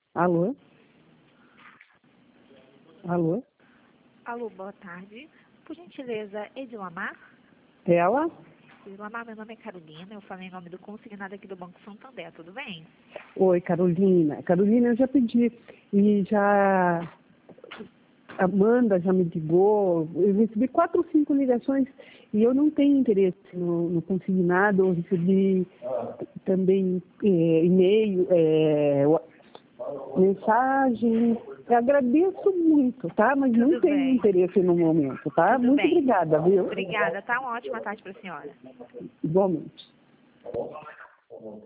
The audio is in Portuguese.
Alô? Alô? Alô, boa tarde. Por gentileza, Edilamar? Ela? Edilamar, meu nome é Carolina, eu falei em nome do consignado aqui do Banco Santander, tudo bem? Oi, Carolina. Carolina, eu já pedi e já... A Amanda já me ligou, eu recebi 4 ou 5 ligações e eu não tenho interesse no consignado, eu recebi também e-mail, mensagem. Eu agradeço muito, tá? Mas não Tudo tenho bem. interesse no momento, tá? Tudo Muito bem. obrigada, viu? Obrigada, tá? Uma ótima tarde para a senhora. Igualmente.